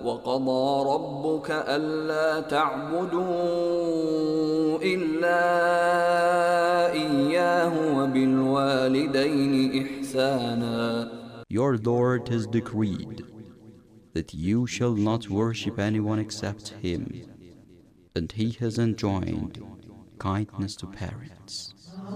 وقضى ربك ألا تعبدوا إلا إياه وبالوالدين إحسانا. Your Lord has decreed that you shall not worship anyone except Him, and He has enjoined kindness to parents.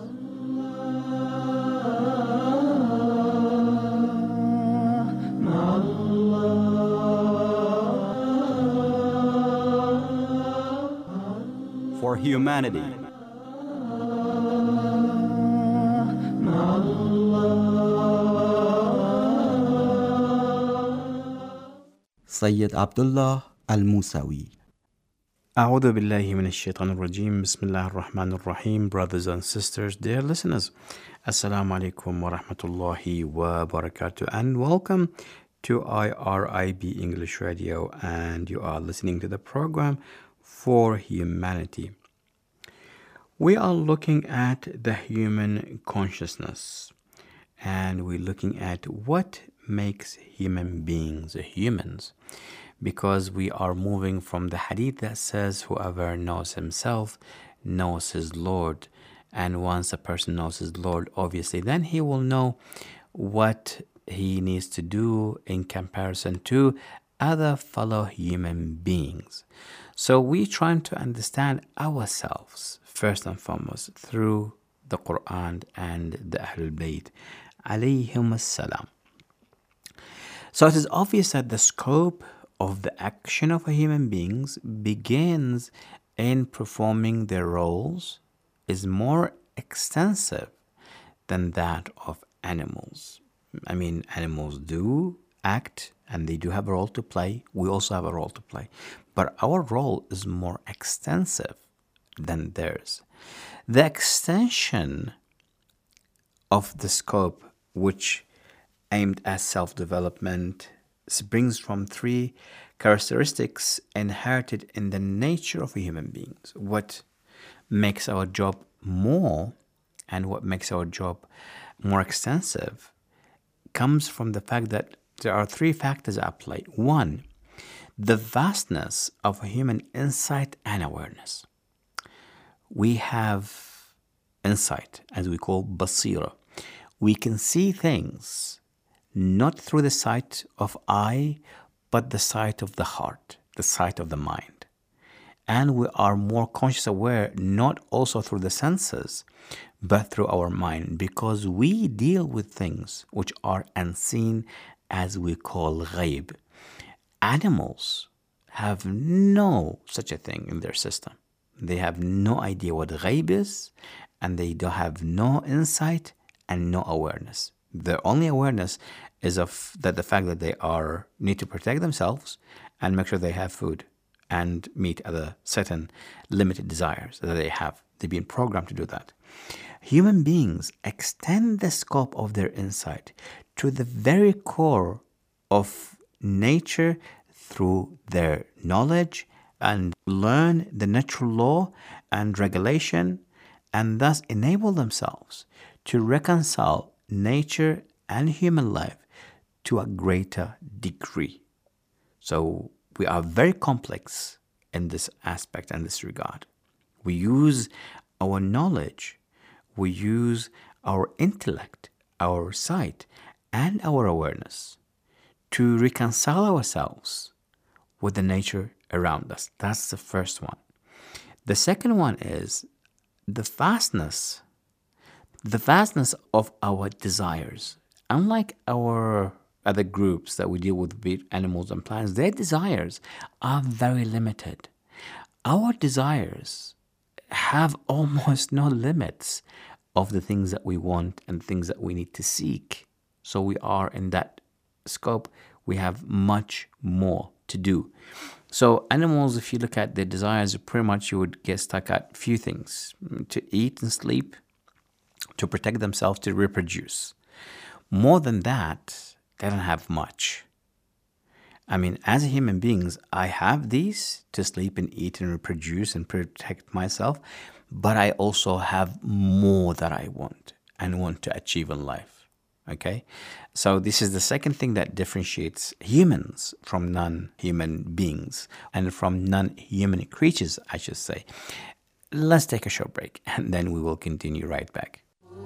For humanity. Sayyid Abdullah Al-Musawi. أعوذ بالله من الشيطان الرجيم بسم الله الرحمن الرحيم. Brothers and sisters, dear listeners, Assalamu alaikum wa rahmatullahi wa barakatuh, and welcome to IRIB English Radio, and you are listening to the program For Humanity. We are looking at the human consciousness, and we're looking at what makes human beings humans, because we are moving from the hadith that says whoever knows himself knows his Lord, and once a person knows his Lord, obviously then he will know what he needs to do in comparison to other fellow human beings. So we're trying to understand ourselves first and foremost through the Quran and the Ahlul Bayt alayhim as-salam. So it is obvious that the scope of the action of human beings begins in performing their roles is more extensive than that of animals. I mean, animals do act and they do have a role to play. We also have a role to play. But our role is more extensive than theirs. The extension of the scope, which aimed at self-development, springs from three characteristics inherited in the nature of human beings. What makes our job more and what makes our job more extensive comes from the fact that there are three factors at play. One, the vastness of human insight and awareness. We have insight, as we call basira. We can see things not through the sight of eye, but the sight of the heart, the sight of the mind. And we are more conscious aware, not also through the senses, but through our mind, because we deal with things which are unseen, as we call ghaib. Animals have no such a thing in their system. They have no idea what ghaib is, and they don't have no insight and no awareness. Their only awareness is of that the fact that they need to protect themselves and make sure they have food and meet other certain limited desires that they have. They've been programmed to do that. Human beings extend the scope of their insight to the very core of nature through their knowledge and learn the natural law and regulation, and thus enable themselves to reconcile nature and human life to a greater degree. So we are very complex in this aspect and this regard. We use our knowledge, we use our intellect, our sight, and our awareness to reconcile ourselves with the nature around us. That's the first one. The second one is the vastness of our desires. Unlike our other groups that we deal with, be it animals and plants, their desires are very limited. Our desires have almost no limits of the things that we want and things that we need to seek. So we are in that scope, we have much more to do. So animals, if you look at their desires, pretty much you would get stuck at few things: to eat and sleep, to protect themselves, to reproduce. More than that, they don't have much. I mean, as human beings, I have these to sleep and eat and reproduce and protect myself, but I also have more that I want and want to achieve in life. Okay, so this is the second thing that differentiates humans from non-human beings and from non-human creatures, I should say. Let's take a short break and then we will continue right back.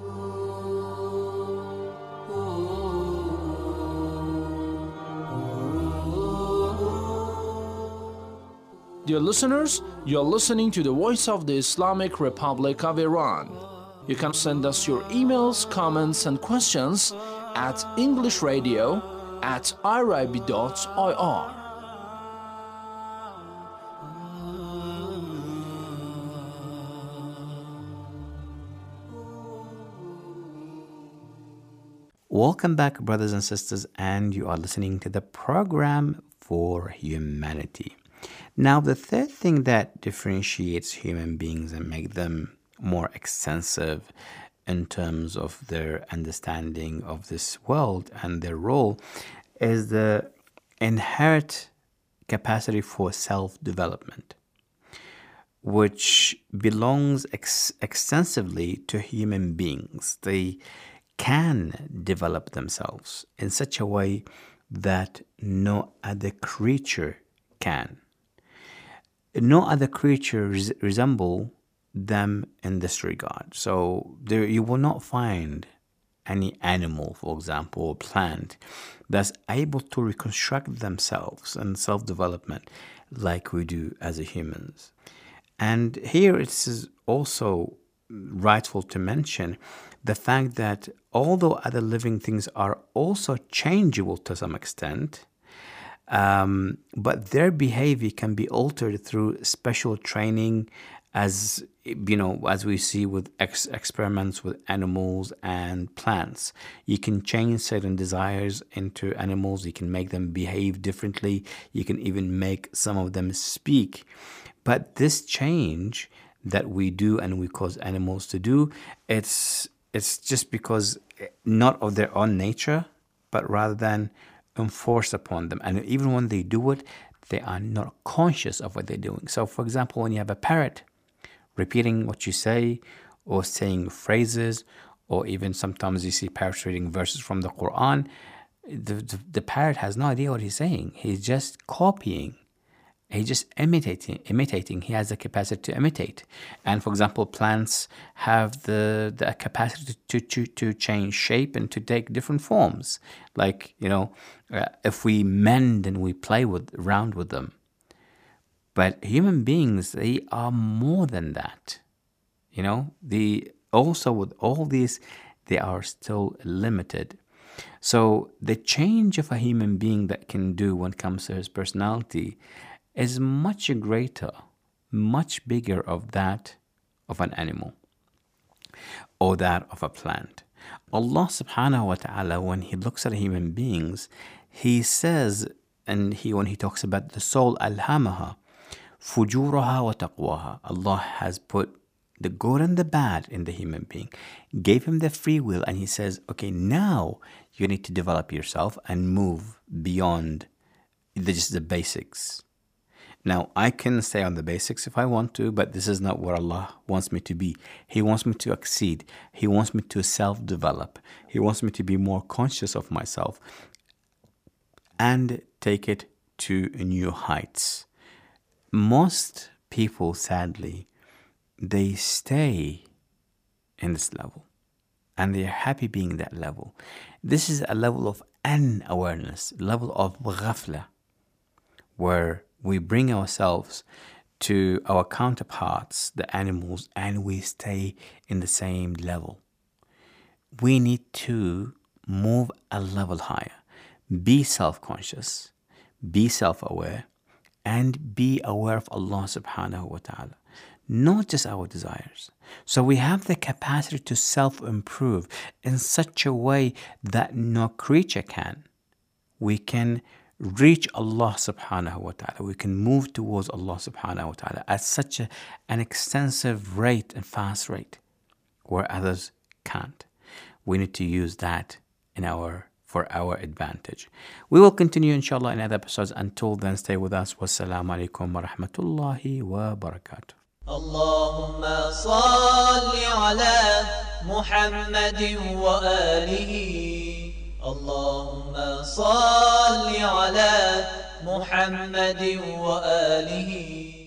Dear listeners, you're listening to the Voice of the Islamic Republic of Iran. You can send us your emails, comments, and questions at englishradio@irib.ir. Welcome back, brothers and sisters, and you are listening to the program for humanity. Now, the third thing that differentiates human beings and make them more extensive in terms of their understanding of this world and their role is the inherent capacity for self-development, which belongs extensively to human beings. They can develop themselves in such a way that no other creature can. No other creature resemble them in this regard. So there you will not find any animal, for example, or plant that's able to reconstruct themselves and self-development like we do as humans. And here it is also rightful to mention the fact that although other living things are also changeable to some extent, but their behavior can be altered through special training, as you know, as we see with experiments with animals and plants. You can change certain desires into animals. You can make them behave differently. You can even make some of them speak. But this change that we do and we cause animals to do, it's just because not of their own nature, but rather than enforced upon them. And even when they do it, they are not conscious of what they're doing. So, for example, when you have a parrot repeating what you say, or saying phrases, or even sometimes you see parrots reading verses from the Quran, the parrot has no idea what he's saying. He's just copying. He's just imitating. He has the capacity to imitate. And for example, plants have the capacity to change shape and to take different forms. Like, you know, if we mend and we play around with them. But human beings, they are more than that. You know, also with all these, they are still limited. So the change of a human being that can do when it comes to his personality is much greater, much bigger of that of an animal or that of a plant. Allah subhanahu wa ta'ala, when He looks at human beings, He says, and when He talks about the soul, alhamaha, fujuraha wa taqwaha. Allah has put the good and the bad in the human being, gave him the free will, and He says, okay, now you need to develop yourself and move beyond just the basics. Now, I can stay on the basics if I want to, but this is not where Allah wants me to be. He wants me to exceed. He wants me to self-develop. He wants me to be more conscious of myself and take it to new heights. Most people, sadly, they stay in this level and they are happy being that level. This is a level of unawareness, level of ghafla, where we bring ourselves to our counterparts, the animals, and we stay in the same level. We need to move a level higher, be self-conscious, be self-aware, and be aware of Allah subhanahu wa ta'ala, not just our desires. So we have the capacity to self-improve in such a way that no creature can. We can reach Allah subhanahu wa ta'ala. We can move towards Allah subhanahu wa ta'ala at such an extensive rate and fast rate where others can't. We need to use that for our advantage. We will continue inshallah in other episodes. Until then, stay with us. Wassalamu alaikum wa rahmatullahi wa barakatuh. اللهم صل على محمد وآله اللهم صل على محمد وآله